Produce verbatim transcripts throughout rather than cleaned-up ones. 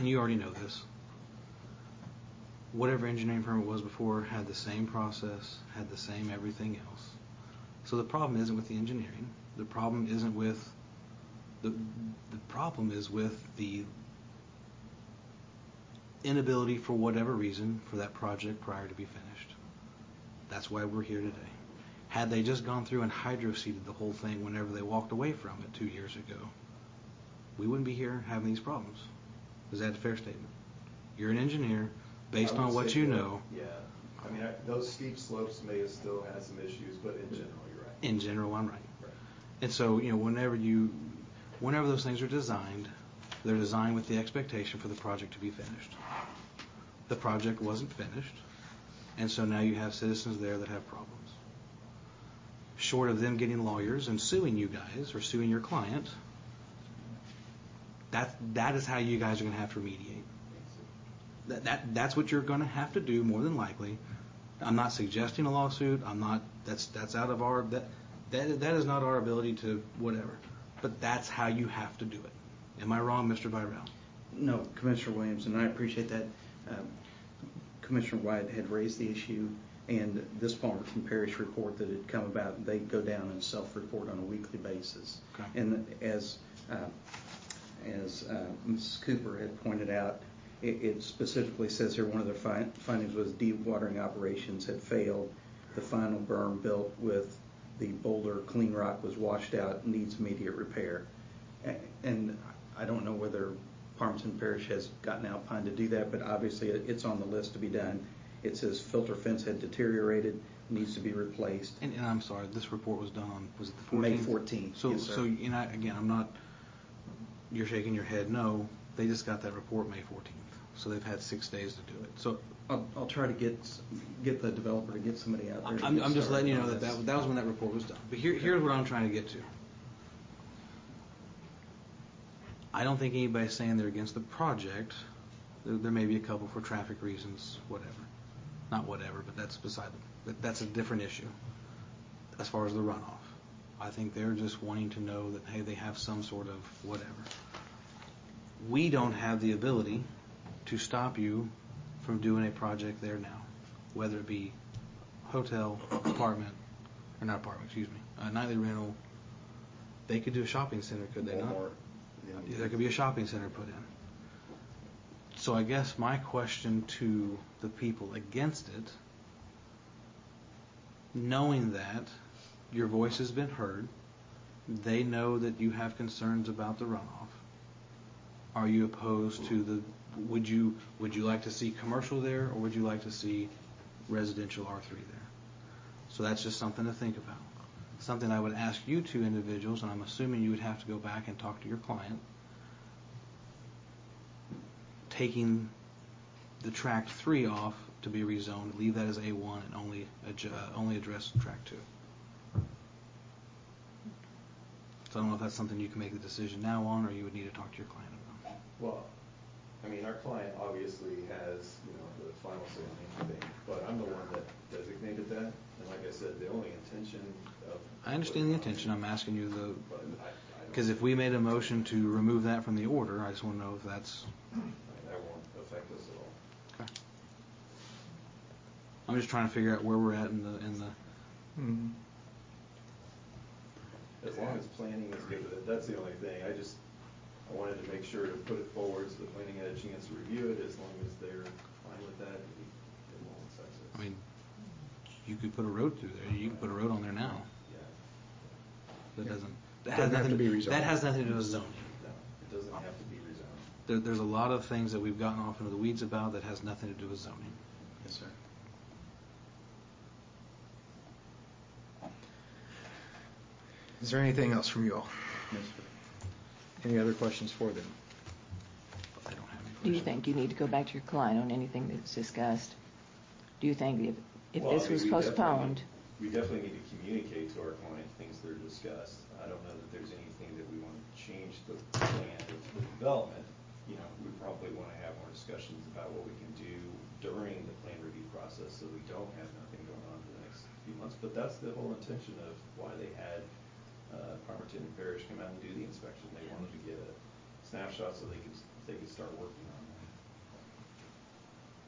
and you already know this, whatever engineering permit was before had the same process, had the same everything else. So the problem isn't with the engineering. The problem isn't with the the problem is with the inability for whatever reason for that project prior to be finished. That's why we're here today. Had they just gone through and hydro-seeded the whole thing whenever they walked away from it two years ago, we wouldn't be here having these problems. Is that a fair statement? You're an engineer, based on what you that, know. Yeah. I mean, I, those steep slopes may have still had some issues, but in general, you're right. In general, I'm right. Right. And so, you know, whenever you, whenever those things are designed, they're designed with the expectation for the project to be finished. The project wasn't finished, and so now you have citizens there that have problems. Short of them getting lawyers and suing you guys or suing your client, that that is how you guys are going to have to remediate. That, that that's what you're going to have to do more than likely. I'm not suggesting a lawsuit. I'm not. That's that's out of our that that that is not our ability to whatever. But that's how you have to do it. Am I wrong, Mister Byrell? No, Commissioner Williams, and I appreciate that. Um, Commissioner White had raised the issue, and this Palmerton Parish report that had come about, they go down and self-report on a weekly basis. Okay. And as uh, as uh, Missus Cooper had pointed out, it, it specifically says here one of their fi- findings was deep watering operations had failed. The final berm built with the boulder clean rock was washed out, needs immediate repair. And I don't know whether Palmerton Parish has gotten Alpine to do that, but obviously it's on the list to be done. It says filter fence had deteriorated, needs to be replaced. And, and I'm sorry, this report was done on, was it the fourteenth? May fourteenth, So, yes, sir. so you know, again, I'm not, you're shaking your head. No, they just got that report May fourteenth. So they've had six days to do it. So I'll, I'll try to get get the developer to get somebody out there. I'm, I'm just letting you know that, that that was when that report was done. But here, here's what I'm trying to get to. I don't think anybody's saying they're against the project. There, there may be a couple for traffic reasons, whatever. Not whatever, but that's beside them. That's a different issue as far as the runoff. I think they're just wanting to know that, hey, they have some sort of whatever. We don't have the ability to stop you from doing a project there now, whether it be hotel, apartment, or not apartment, excuse me, a nightly rental. They could do a shopping center, could they not? Yeah, there could be a shopping center put in. So I guess my question to the people against it, knowing that your voice has been heard, they know that you have concerns about the runoff. Are you opposed to the, would you would you like to see commercial there, or would you like to see residential R three there? So that's just something to think about. Something I would ask you two individuals, and I'm assuming you would have to go back and talk to your client, taking the tract three off to be rezoned, leave that as A one and only adju- uh, only address tract two. So I don't know if that's something you can make the decision now on, or you would need to talk to your client about. Well, I mean, our client obviously has, you know, the final say on anything, but I'm the one that designated that, and like I said, the only intention of... I understand the intention. I'm asking you the... But I, I because if we made a motion to remove that from the order, I just want to know if that's... that won't affect us at all. Okay. I'm just trying to figure out where we're at in the... in the. Mm-hmm. As long as planning is good with it, that's the only thing. I just, I wanted to make sure to put it forward so the planning had a chance to review it. As long as they're fine with that, it won't affect us. I mean, you could put a road through there. You can put a road on there now. Yeah. That doesn't... That Doesn't has nothing have to be rezoned. That has nothing to do with zoning. No, it doesn't have to be rezoned. There, there's a lot of things that we've gotten off into the weeds about that has nothing to do with zoning. Yes, sir. Is there anything else from you all? Yes, sir. Any other questions for them? I don't have any Do you questions. think you need to go back to your client on anything that's discussed? Do you think if, if Well, this I mean, was we postponed, definitely- We definitely need to communicate to our client things that are discussed. I don't know that there's anything that we want to change the plan of the development. You know, we probably want to have more discussions about what we can do during the plan review process so we don't have nothing going on for the next few months. But that's the whole intention of why they had uh, Palmerton Parish come out and do the inspection. They wanted to get a snapshot so they could they could start working on that.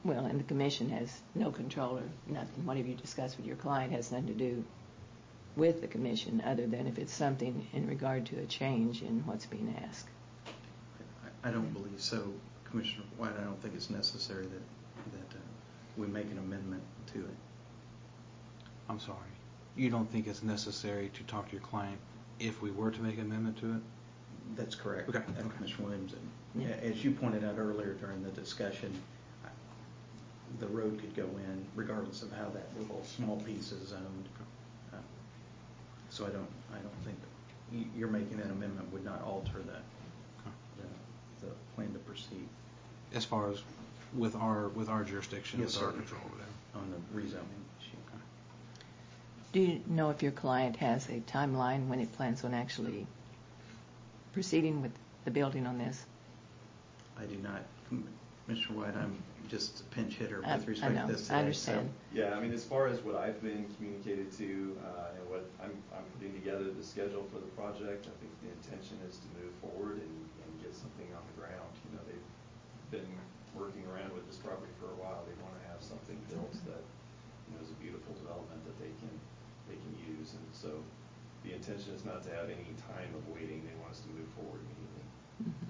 Well, and the commission has no control or nothing. Whatever you discuss with your client has nothing to do with the commission, other than if it's something in regard to a change in what's being asked. I I don't believe so, Commissioner White. I don't think it's necessary that, that uh, we make an amendment to it. I'm sorry. You don't think it's necessary to talk to your client if we were to make an amendment to it? That's correct. Okay. Uh, Commissioner Williams. And Yeah. as you pointed out earlier during the discussion, I- the road could go in regardless of how that little small piece is zoned. Uh, So I don't, I don't think y- you're making that amendment would not alter the, the, the plan to proceed As far as with our with our jurisdiction, Yes, with our sir. control over that. on the rezoning issue. Do you know if your client has a timeline when it plans on actually proceeding with the building on this? I do not, Mister White, I'm just a pinch hitter I- with I respect know. to this I today. understand. Yeah, I mean, as far as what I've been communicated to, uh, and what I'm, I'm putting together the schedule for the project, I think the intention is to move forward and, and get something on the ground. You know, they've been working around with this property for a while. They want to have something built that, you know, is a beautiful development that they can, they can use. And so the intention is not to have any time of waiting. They want us to move forward immediately. Mm-hmm.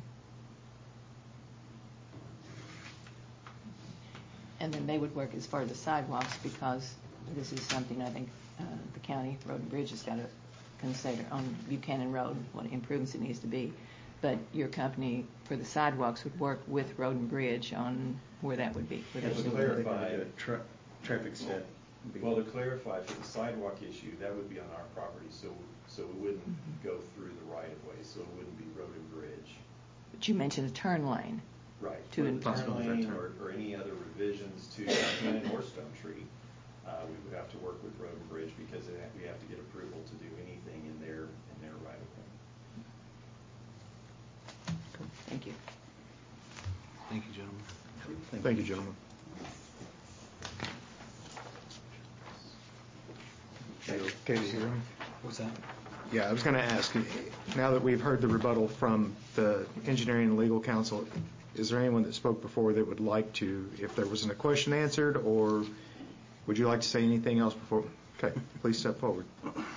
And then they would work as far as the sidewalks, because this is something I think uh, the county Road and Bridge has got to consider on Buchanan Road, what improvements it needs to be. But your company for the sidewalks would work with Road and Bridge on where that would be. Where Yeah, those to would be. clarify- They're gonna do a tra- traffic study. Well, to clarify, for the sidewalk issue, that would be on our property, so, so it wouldn't Mm-hmm. go through the right of way, so it wouldn't be road and bridge. But you mentioned a turn lane. Right. To For an- the turn Possibility for a lane turn. or, or any other revisions to Buchanan or Stone Tree, uh, we would have to work with road and bridge because it, we have to get approval to do anything in their, in their right of way. Thank you. Thank you, gentlemen. Thank you, gentlemen. Okay to hear him? What's that? Yeah, I was going to ask, now that we've heard the rebuttal from the engineering and legal counsel, is there anyone that spoke before that would like to, if there wasn't a question answered, or would you like to say anything else before? Okay, please step forward.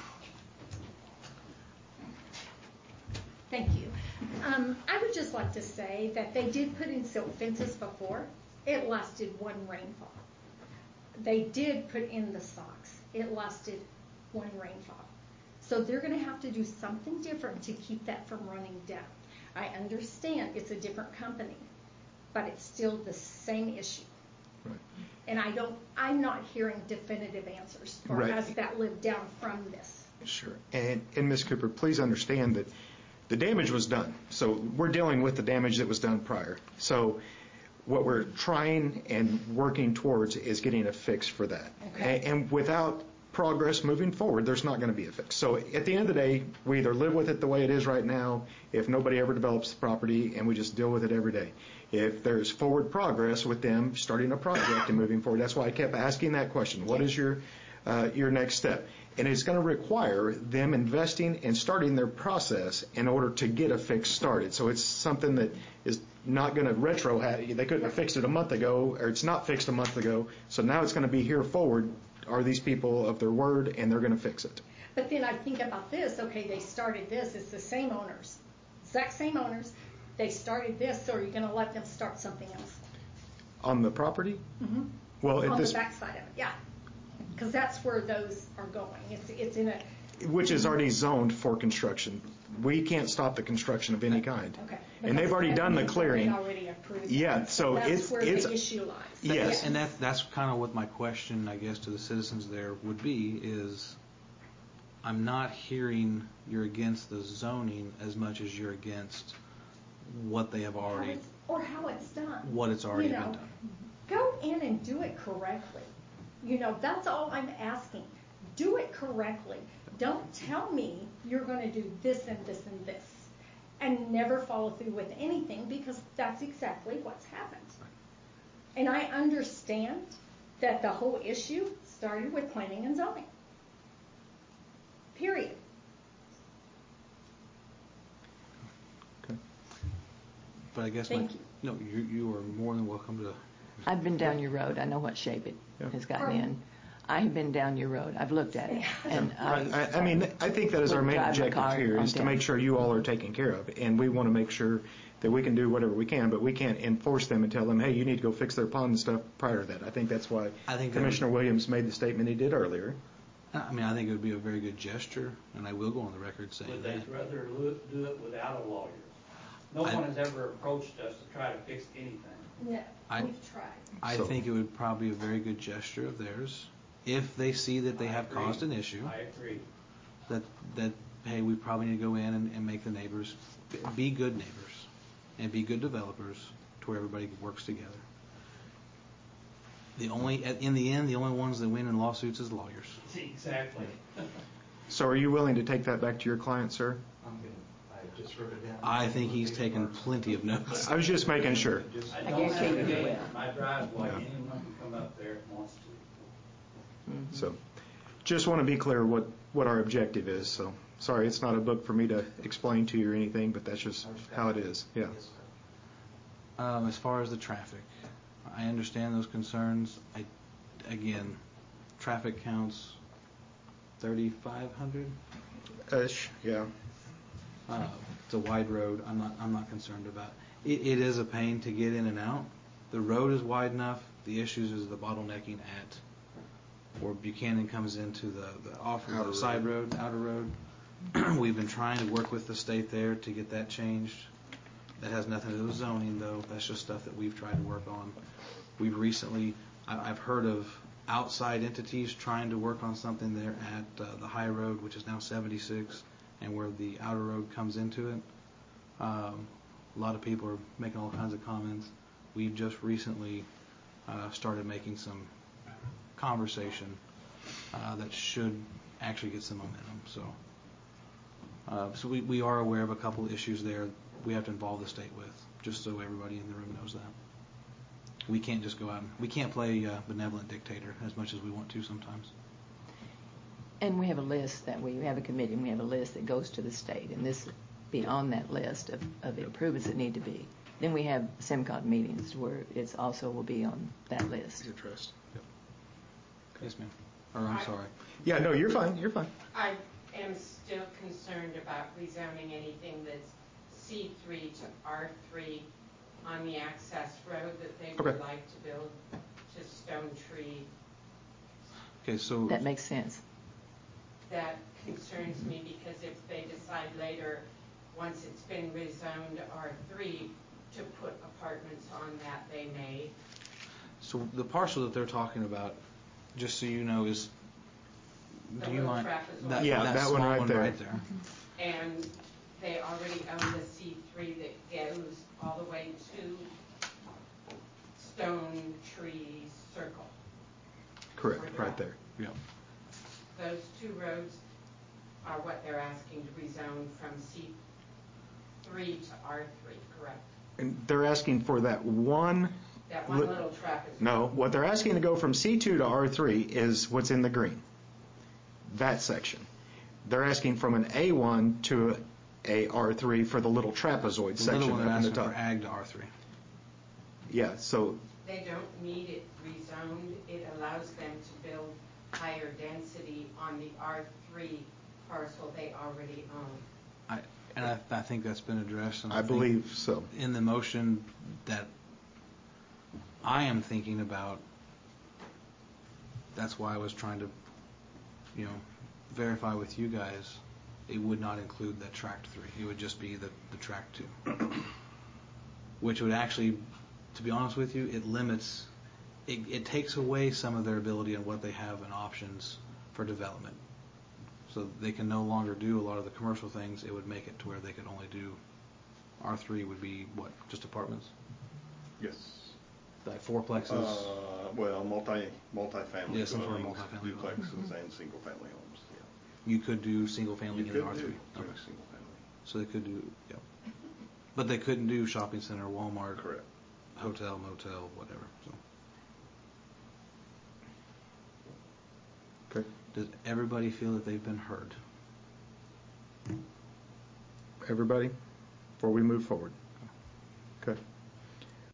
Thank you. Um, I would just like to say that they did put in silk fences before. It lasted one rainfall. They did put in the socks. It lasted one rainfall. So they're going to have to do something different to keep that from running down. I understand it's a different company, but it's still the same issue. Right. And I don't, I'm not hearing definitive answers for Right. us that live down from this. Sure. And, and Miz Cooper, please understand that the damage was done. So we're dealing with the damage that was done prior. So what we're trying and working towards is getting a fix for that. Okay. And, and without progress moving forward, there's not going to be a fix. So at the end of the day, we either live with it the way it is right now, if nobody ever develops the property, and we just deal with it every day. If there's forward progress with them starting a project and moving forward, that's why I kept asking that question. What is your uh, your next step? And it's going to require them investing and starting their process in order to get a fix started. So it's something that is not going to retro. They couldn't have fixed it a month ago, or it's not fixed a month ago. So now it's going to be here forward. Are these people of their word, and they're going to fix it? But then I think about this, okay, they started this, it's the same owners, exact same owners, they started this, so are you gonna let them start something else? On the property? Mm-hmm. Well, at On this, the backside of it, yeah, because that's where those are going, it's, it's in a, which is already zoned for construction. We can't stop the construction of any kind. okay. And they've already done the Because clearing. already approved that. Yeah, so that's it's- where it's- the issue lies. Yes. And that, that's kind of what my question, I guess, to the citizens there would be is, I'm not hearing you're against the zoning as much as you're against what they have How already, it's- Or how it's done. what it's already You been know, done. Go in and do it correctly. You know, that's all I'm asking. Do it correctly. Don't tell me you're going to do this and this and this and never follow through with anything, because that's exactly what's happened. And I understand that the whole issue started with planning and zoning. Period. But I guess my, Thank you. no, you, you are more than welcome to I've been down your road. I know what shape it Yeah. has gotten in. I have been down your road. I've looked at it, and I. I, I mean, I think that is our Wouldn't main drive my objective car here on is to down. make sure you all are taken care of, and we want to make sure that we can do whatever we can, but we can't enforce them and tell them, hey, you need to go fix their pond and stuff prior to that. I think that's why I think that Commissioner Williams made the statement he did earlier. I mean, I think it would be a very good gesture, and I will go on the record saying Would that. they rather lo- do it without a lawyer? No I- one has ever approached us to try to fix anything. No, I- we've tried. I So- think it would probably be a very good gesture of theirs if they see that they I have agree. caused an issue. I agree. That that hey, we probably need to go in and, and make the neighbors be good neighbors and be good developers to where everybody works together. The only in the end, the only ones that win in lawsuits is lawyers. Exactly. So are you willing to take that back to your client, sir? I'm gonna, I just wrote it down. I think he's taken plenty of notes. I was just making sure. I I don't guarantee have you a he gate will. in my driveway. Yeah. Anyone can come up there if wants to. Mhm. So just want to be clear what, what our objective is. So sorry, it's not a book for me to explain to you or anything, but that's just how it is. Yeah. Yes, sir. Um, as far as the traffic, I understand those concerns. I, again, traffic counts thirty-five hundred. Ish, yeah. Uh, it's a wide road. I'm not. I'm not concerned about. It, it is a pain to get in and out. The road is wide enough. The issues is the bottlenecking at where Buchanan comes into the the off the side road, outer road. We've been trying to work with the state there to get that changed. That has nothing to do with zoning, though. That's just stuff that we've tried to work on. We've recently, I, I've heard of outside entities trying to work on something there at uh, the high road, which is now seventy-six, and where the outer road comes into it. Um, a lot of people are making all kinds of comments. We've just recently uh, started making some conversation uh, that should actually get some momentum. So, uh, so we, we are aware of a couple of issues there we have to involve the state with, just so everybody in the room knows that. We can't just go out and, we can't play uh, benevolent dictator as much as we want to sometimes. And we have a list that we, we have a committee, and we have a list that goes to the state, and this be on that list of, of improvements that need to be. Then we have SIMCOG meetings where it's also will be on that list. Your trust. Yep. Yes, ma'am. Or I'm sorry. Yeah, no, you're fine. You're fine. I am still concerned about rezoning anything that's C three to R three on the access road that they would Okay. like to build to Stone Tree. Okay, so That makes sense. That concerns me because if they decide later, once it's been rezoned R three, to put apartments on that, they may. so the parcel that they're talking about, just so you know, is The do you little mind trapezoid. that, Yeah, that, that one small right one there. right there. And they already own the C three that goes all the way to Stone Tree Circle. Correct, Where they're right at. there. Yeah. Those two roads are what they're asking to rezone from C three to R three, correct? And they're asking for that one. That one Li- little trapezoid. No, what they're asking to go from C two to R three is what's in the green. That section. They're asking from an A one to a R three for the little trapezoid The section little one they're up in the asking top. for ag to R three. Yeah, so They don't need it rezoned. It allows them to build higher density on the R three parcel they already own. I, and I, I think that's been addressed. And I, I think believe so. in the motion that I am thinking about, that's why I was trying to, you know, verify with you guys, it would not include that tract three. It would just be the, the tract two. Which would actually, to be honest with you, it limits, it, it takes away some of their ability on what they have and options for development. So they can no longer do a lot of the commercial things. It would make it to where they could only do, R three would be what, just apartments? Yes. Like fourplexes? Uh, well, multi, multi-family Yeah, some sort of dwellings, multi-family dwelling. duplexes and single-family homes, yeah. You could do single family You in an could R do three. do Okay. single-family, So they could do, yeah. But they couldn't do shopping center, Walmart, correct. hotel, motel, whatever. So Okay. does everybody feel that they've been heard? Everybody, before we move forward. Okay.